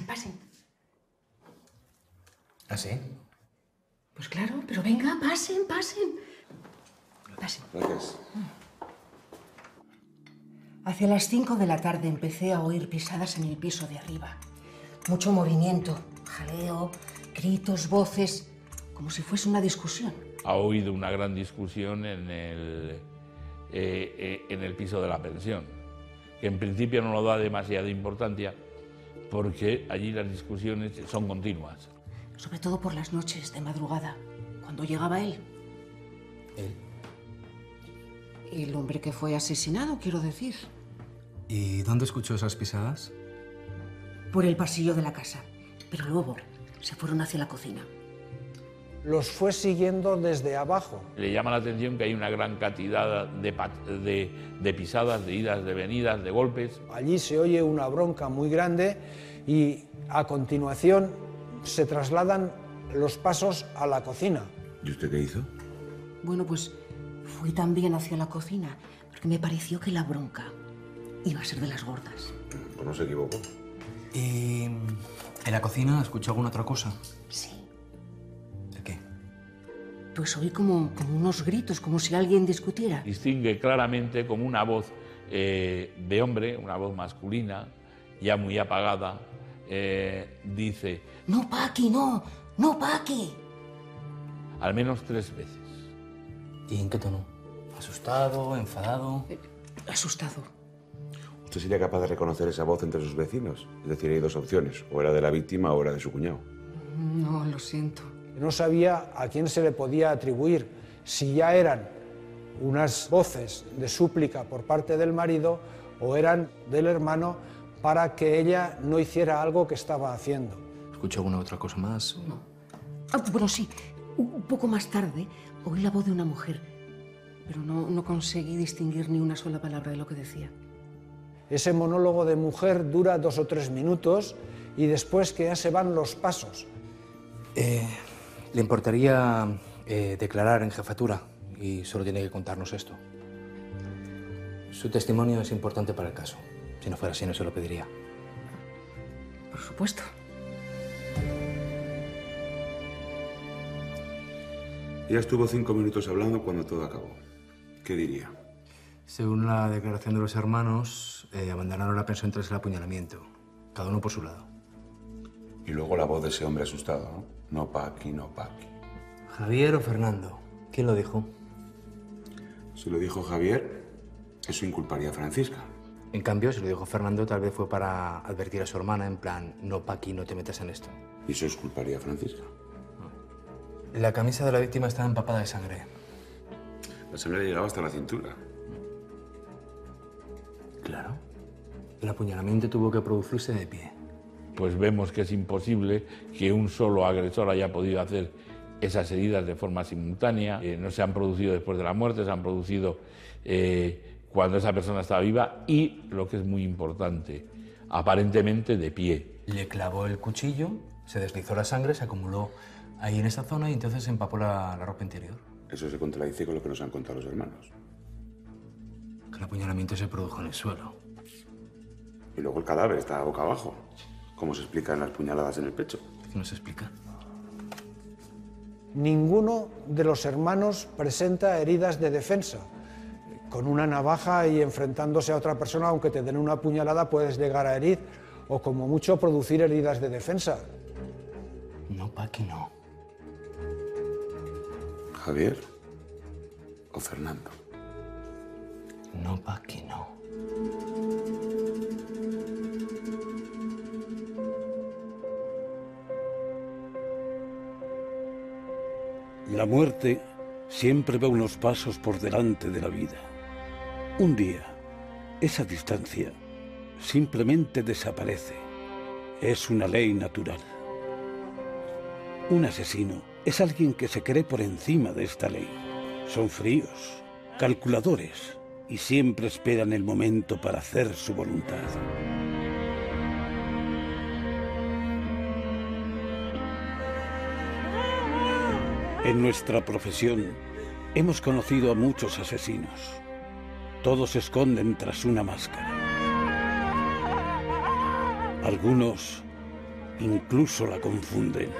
¿Ah, sí? Pues claro, pero venga, pasen. Gracias. Hacia las 5 de la tarde empecé a oír pisadas en el piso de arriba. Mucho movimiento, jaleo, gritos, voces, como si fuese una discusión. Ha oído una gran discusión en el piso de la pensión, que en principio no lo da demasiada importancia porque allí las discusiones son continuas. Sobre todo por las noches, de madrugada, cuando llegaba él. ¿Él? El hombre que fue asesinado, quiero decir. ¿Y dónde escuchó esas pisadas? Por el pasillo de la casa. Pero luego se fueron hacia la cocina. Los fue siguiendo desde abajo. Le llama la atención que hay una gran cantidad de pisadas, de idas, de venidas, de golpes. Allí se oye una bronca muy grande y a continuación se trasladan los pasos a la cocina. ¿Y usted qué hizo? Bueno, pues fui también hacia la cocina, porque me pareció que la bronca iba a ser de las gordas. Pues no se equivocó. ¿Y en la cocina escuchó alguna otra cosa? Sí. ¿De qué? Pues oí como unos gritos, como si alguien discutiera. Distingue claramente como una voz de hombre, una voz masculina, ya muy apagada, dice... ¡No, Paqui, no! ¡No, Paqui! Al menos 3 veces. ¿Y en qué tono? ¿Asustado? ¿Enfadado? Asustado. ¿Usted sería capaz de reconocer esa voz entre sus vecinos? Es decir, hay 2 opciones, o era de la víctima o era de su cuñado. No, lo siento. No sabía a quién se le podía atribuir, si ya eran unas voces de súplica por parte del marido o eran del hermano para que ella no hiciera algo que estaba haciendo. ¿Escuchó alguna otra cosa más? No. Bueno, sí. Un poco más tarde oí la voz de una mujer, pero no conseguí distinguir ni una sola palabra de lo que decía. Ese monólogo de mujer dura 2 o 3 minutos y después que ya se van los pasos. ¿Le importaría declarar en jefatura? Y solo tiene que contarnos esto. Su testimonio es importante para el caso. Si no fuera así, no se lo pediría. Por supuesto. Ya estuvo 5 minutos hablando cuando todo acabó. ¿Qué diría? Según la declaración de los hermanos, abandonaron la pensión tras el apuñalamiento. Cada uno por su lado. Y luego la voz de ese hombre asustado, ¿no? No pa' aquí, no pa' aquí. ¿Javier o Fernando? ¿Quién lo dijo? Si lo dijo Javier, eso inculparía a Francisca. En cambio, si lo dijo Fernando, tal vez fue para advertir a su hermana, en plan, no pa' aquí, no te metas en esto. Y eso exculparía a Francisca. La camisa de la víctima estaba empapada de sangre. La sangre llegaba hasta la cintura. Claro. El apuñalamiento tuvo que producirse de pie. Pues vemos que es imposible que un solo agresor haya podido hacer esas heridas de forma simultánea. No se han producido después de la muerte, se han producido cuando esa persona estaba viva y, lo que es muy importante, aparentemente de pie. Le clavó el cuchillo, se deslizó la sangre, se acumuló ahí en esa zona y entonces se empapó la ropa interior. Eso se contradice con lo que nos han contado los hermanos. Que el apuñalamiento se produjo en el suelo. Y luego el cadáver está boca abajo. ¿Cómo se explican las puñaladas en el pecho? ¿Qué nos explica? Ninguno de los hermanos presenta heridas de defensa. Con una navaja y enfrentándose a otra persona, aunque te den una puñalada, puedes llegar a herir o como mucho producir heridas de defensa. No, Paqui, no. ¿Javier o Fernando? No, Paqui, no. La muerte siempre va unos pasos por delante de la vida. Un día, esa distancia simplemente desaparece. Es una ley natural. Un asesino es alguien que se cree por encima de esta ley. Son fríos, calculadores y siempre esperan el momento para hacer su voluntad. En nuestra profesión hemos conocido a muchos asesinos. Todos se esconden tras una máscara. Algunos incluso la confunden.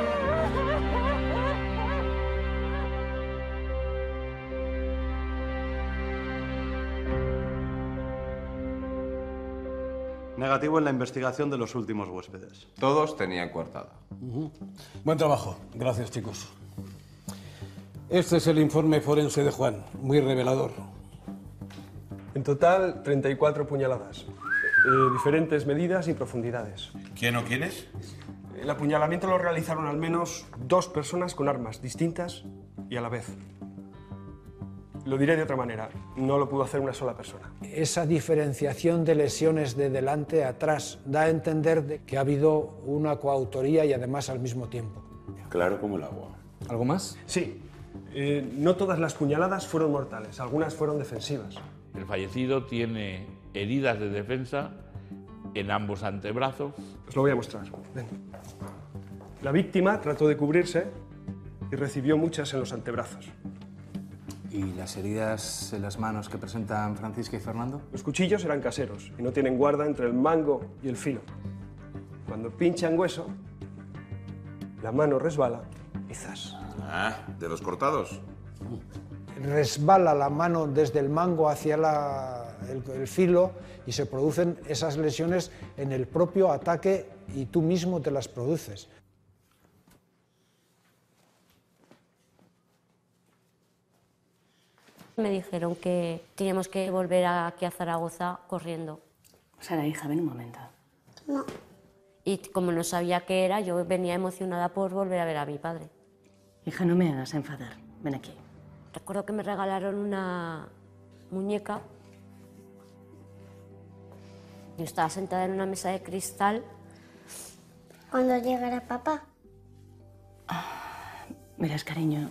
Negativo en la investigación de los últimos huéspedes. Todos tenían coartada. Buen trabajo. Gracias, chicos. Este es el informe forense de Juan. Muy revelador. En total, 34 puñaladas. Diferentes medidas y profundidades. ¿Quién o quiénes? El apuñalamiento lo realizaron al menos 2 personas con armas distintas y a la vez. Lo diré de otra manera, no lo pudo hacer una sola persona. Esa diferenciación de lesiones de delante a atrás da a entender que ha habido una coautoría y además al mismo tiempo. Claro como el agua. ¿Algo más? Sí. No todas las puñaladas fueron mortales, algunas fueron defensivas. El fallecido tiene heridas de defensa en ambos antebrazos. Os lo voy a mostrar. Ven. La víctima trató de cubrirse y recibió muchas en los antebrazos. ¿Y las heridas en las manos que presentan Francisca y Fernando? Los cuchillos eran caseros y no tienen guarda entre el mango y el filo. Cuando pinchan hueso, la mano resbala y ¡zas! Ah, ¿de los cortados? Resbala la mano desde el mango hacia el filo y se producen esas lesiones en el propio ataque y tú mismo te las produces. Me dijeron que teníamos que volver aquí a Zaragoza corriendo. Sara, hija, ven un momento. No. Y como no sabía qué era, yo venía emocionada por volver a ver a mi padre. Hija, no me hagas enfadar. Ven aquí. Recuerdo que me regalaron una muñeca. Yo estaba sentada en una mesa de cristal. ¿Cuándo llegará papá? Verás, cariño.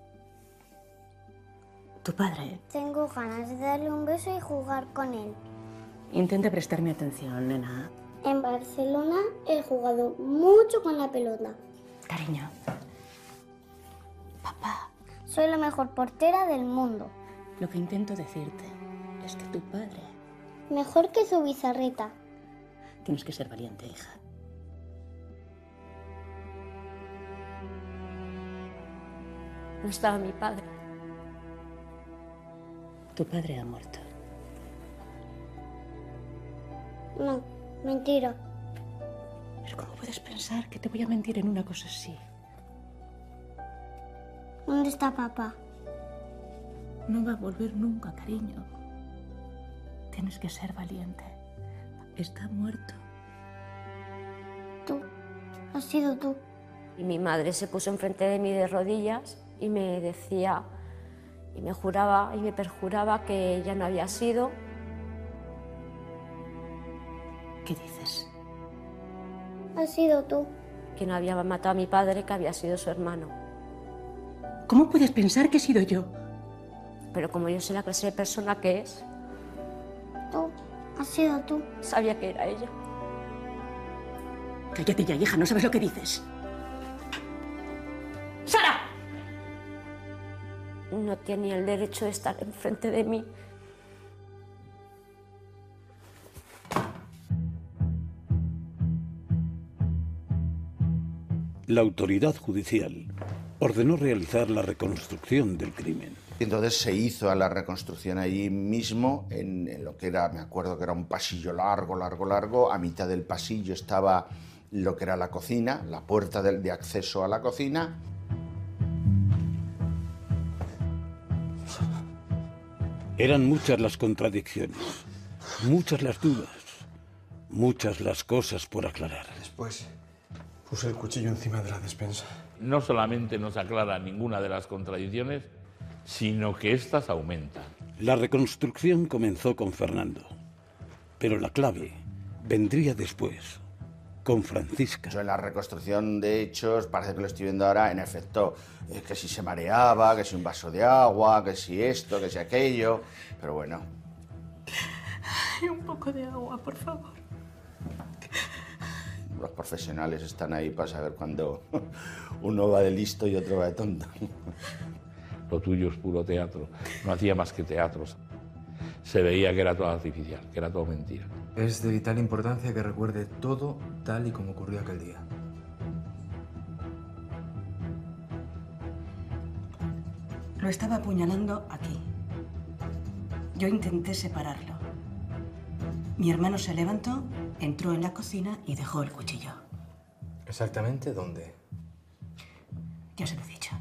Tu padre. Tengo ganas de darle un beso y jugar con él. Intenta prestarme atención, nena. En Barcelona he jugado mucho con la pelota. Cariño. Soy la mejor portera del mundo. Lo que intento decirte es que tu padre... Mejor que su bizarrita. Tienes que ser valiente, hija. No estaba mi padre. Tu padre ha muerto. No, mentira. ¿Pero cómo puedes pensar que te voy a mentir en una cosa así? ¿Dónde está papá? No va a volver nunca, cariño. Tienes que ser valiente. Está muerto. Tú. Has sido tú. Y mi madre se puso enfrente de mí de rodillas y me decía, y me juraba y me perjuraba que ella no había sido. ¿Qué dices? Has sido tú. Que no había matado a mi padre, que había sido su hermano. ¿Cómo puedes pensar que he sido yo? Pero como yo sé la clase de persona que es, Tú. Has sido tú. sabía que era ella. Cállate ya, hija, no sabes lo que dices. ¡Sara! No tenía el derecho de estar enfrente de mí. La autoridad judicial ordenó realizar la reconstrucción del crimen. Entonces se hizo la reconstrucción allí mismo, en lo que era, me acuerdo que era un pasillo largo. A mitad del pasillo estaba lo que era la cocina, la puerta de acceso a la cocina. Eran muchas las contradicciones, muchas las dudas, muchas las cosas por aclarar. Después puse el cuchillo encima de la despensa. No solamente no se aclara ninguna de las contradicciones, sino que éstas aumentan. La reconstrucción comenzó con Fernando, pero la clave vendría después, con Francisca. Yo en la reconstrucción de hechos, parece que lo estoy viendo ahora, en efecto, que si se mareaba, que si un vaso de agua, que si esto, que si aquello, pero bueno. Ay, un poco de agua, por favor. Los profesionales están ahí para saber cuándo uno va de listo y otro va de tonto. Lo tuyo es puro teatro. No hacía más que teatros. Se veía que era todo artificial, que era todo mentira. Es de vital importancia que recuerde todo tal y como ocurrió aquel día. Lo estaba apuñalando aquí. Yo intenté separarlo. Mi hermano se levantó, entró en la cocina y dejó el cuchillo. ¿Exactamente dónde? Ya se lo he dicho.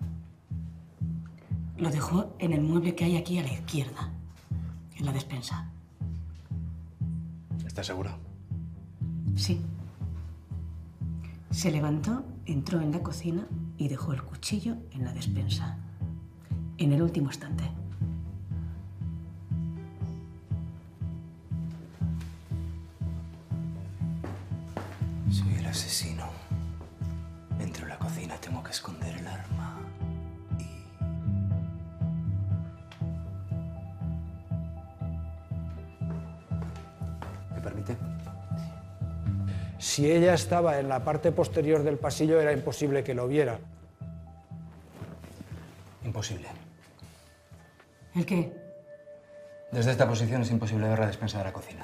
Lo dejó en el mueble que hay aquí a la izquierda, en la despensa. ¿Estás seguro? Sí. Se levantó, entró en la cocina y dejó el cuchillo en la despensa. En el último instante. Soy el asesino. Entro en la cocina, tengo que esconder el arma. ¿Me permite? Si ella estaba en la parte posterior del pasillo, era imposible que lo viera. Imposible. ¿El qué? Desde esta posición es imposible ver la despensa de la cocina.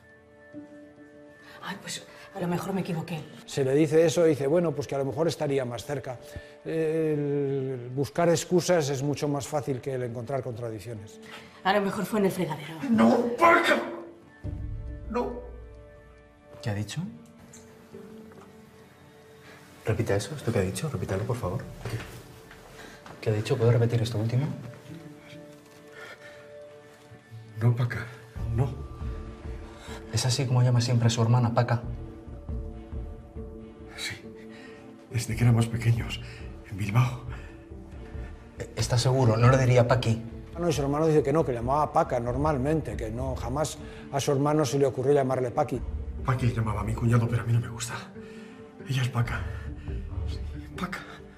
Ay, pues a lo mejor me equivoqué. Se le dice eso y dice, bueno, pues que a lo mejor estaría más cerca. El buscar excusas es mucho más fácil que el encontrar contradicciones. A lo mejor fue en el fregadero. ¡No, Paca! No. ¿Qué ha dicho? Repita eso, esto que ha dicho, repítalo, por favor. ¿Qué ha dicho? ¿Puedo repetir esto último? No, Paca, no. ¿Es así como llama siempre a su hermana, Paca? Sí, desde que éramos pequeños, en Bilbao. ¿Estás seguro? No le diría Paqui. No, y su hermano dice que no, que le llamaba Paca normalmente, que no, jamás a su hermano se le ocurrió llamarle Paqui. Paqui llamaba a mi cuñado, pero a mí no me gusta. Ella es Paca. Sí, Paca.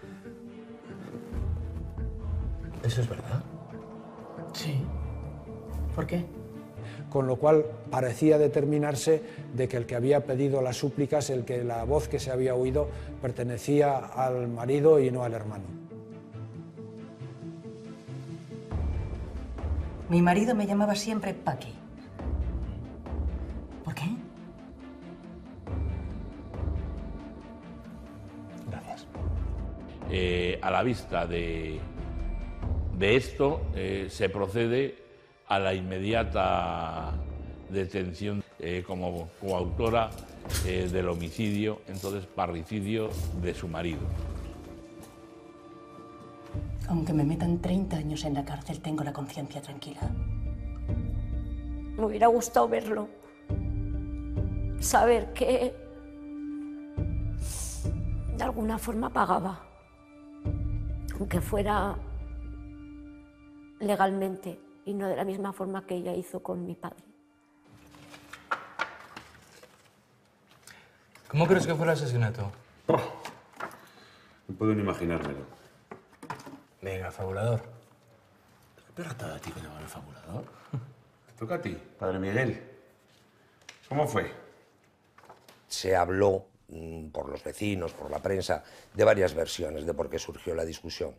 ¿Eso es verdad? Sí. ¿Por qué? Con lo cual parecía determinarse de que el que había pedido las súplicas, la voz que se había oído, pertenecía al marido y no al hermano. Mi marido me llamaba siempre Paqui. ¿Por qué? Gracias. A la vista de esto, se procede a la inmediata detención como coautora del homicidio, entonces parricidio, de su marido. Aunque me metan 30 años en la cárcel, tengo la conciencia tranquila. Me hubiera gustado verlo, saber que de alguna forma pagaba, aunque fuera legalmente y no de la misma forma que ella hizo con mi padre. ¿Cómo crees que fue el asesinato? No puedo ni imaginármelo. Venga, fabulador. ¿Qué pegata a ti que llaman el fabulador? Te toca a ti, padre Miguel. ¿Cómo fue? Se habló por los vecinos, por la prensa, de varias versiones de por qué surgió la discusión.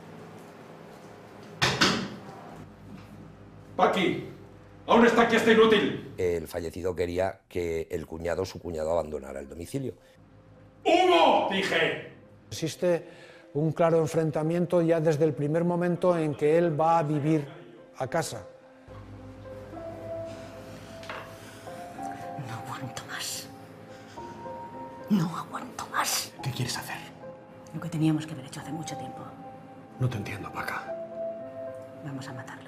¡Paqui! ¡Aún está aquí este inútil! El fallecido quería que su cuñado, abandonara el domicilio. ¡Hugo! ¡Dije! Existe un claro enfrentamiento ya desde el primer momento en que él va a vivir a casa. No aguanto más. No aguanto más. ¿Qué quieres hacer? Lo que teníamos que haber hecho hace mucho tiempo. No te entiendo, Paca. Vamos a matarlo.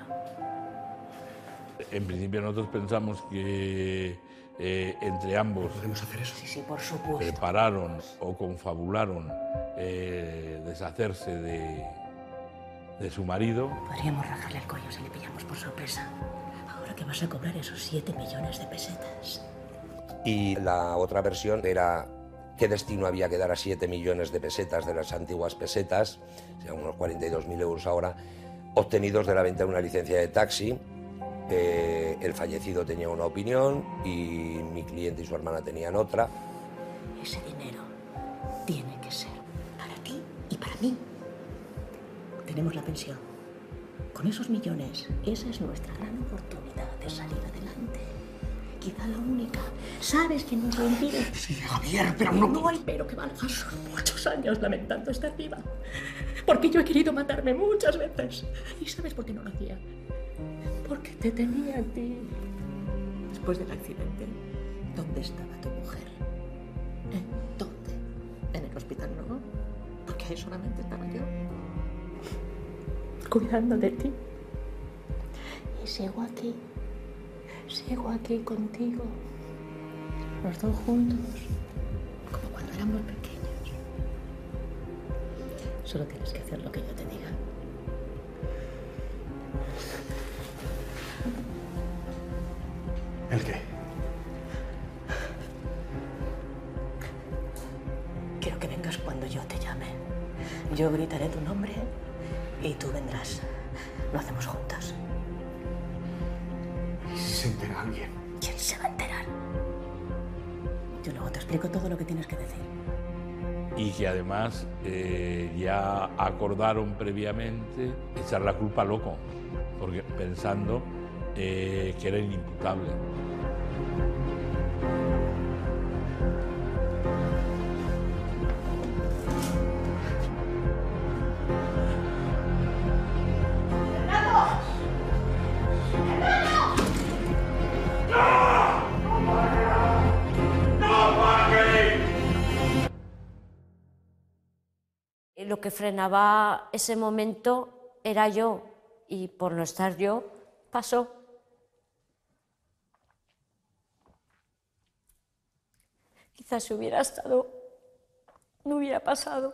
En principio nosotros pensamos que entre ambos ¿podemos hacer eso? Sí, por supuesto. prepararon o confabularon deshacerse de su marido. Podríamos rajarle el cuello si le pillamos por sorpresa. Ahora que vas a cobrar esos 7 millones de pesetas. Y la otra versión era qué destino había que dar a 7 millones de pesetas de las antiguas pesetas, o sea, unos 42.000 euros ahora, obtenidos de la venta de una licencia de taxi. El fallecido tenía una opinión y mi cliente y su hermana tenían otra. Ese dinero tiene que ser para ti y para mí. Tenemos la pensión. Con esos millones, esa es nuestra gran oportunidad de salir adelante. Quizá la única. ¿Sabes quién nos lo impide? Sí, Javier, pero no... No hay pero que valga. Son muchos años lamentando estar viva. Porque yo he querido matarme muchas veces. ¿Y sabes por qué no lo hacía? Porque te tenía a ti. Después del accidente, ¿dónde estaba tu mujer? ¿Dónde? En el hospital, ¿no? Porque ahí solamente estaba yo. Cuidando de ti. Y sigo aquí contigo. Los dos juntos. Como cuando éramos pequeños. Solo tienes que hacer lo que yo te diga. ¿El qué? Quiero que vengas cuando yo te llame. Yo gritaré tu nombre y tú vendrás. Lo hacemos juntos. ¿Y si se entera alguien? ¿Quién se va a enterar? Yo luego te explico todo lo que tienes que decir. Y que además ya acordaron previamente echar la culpa a Loco, porque pensando que era inimputable. Lo que frenaba ese momento era yo, y por no estar yo, pasó. Quizás si hubiera estado, no hubiera pasado.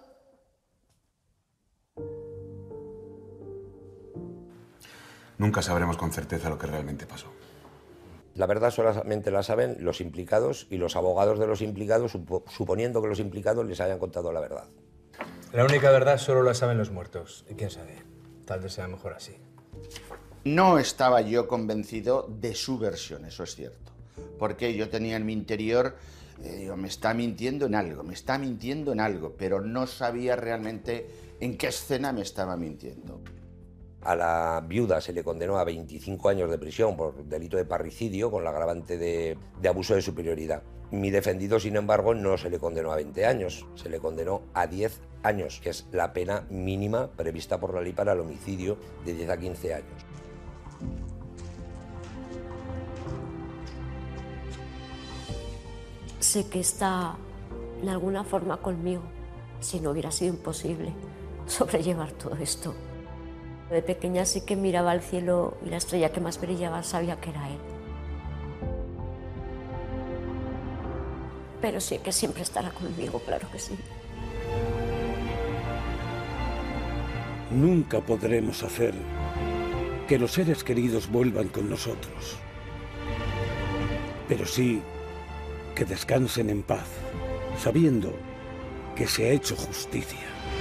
Nunca sabremos con certeza lo que realmente pasó. La verdad solamente la saben los implicados y los abogados de los implicados, suponiendo que los implicados les hayan contado la verdad. La única verdad solo la saben los muertos. Y quién sabe, tal vez sea mejor así. No estaba yo convencido de su versión, eso es cierto. Porque yo tenía en mi interior, digo, me está mintiendo en algo, pero no sabía realmente en qué escena me estaba mintiendo. A la viuda se le condenó a 25 años de prisión por delito de parricidio con la agravante de abuso de superioridad. Mi defendido, sin embargo, no se le condenó a 20 años, se le condenó a 10 años, que es la pena mínima prevista por la ley para el homicidio, de 10 a 15 años. Sé que está de alguna forma conmigo, si no hubiera sido imposible sobrellevar todo esto. De pequeña sí que miraba al cielo y la estrella que más brillaba sabía que era él. Pero sí que siempre estará conmigo, claro que sí. Nunca podremos hacer que los seres queridos vuelvan con nosotros, pero sí que descansen en paz, sabiendo que se ha hecho justicia.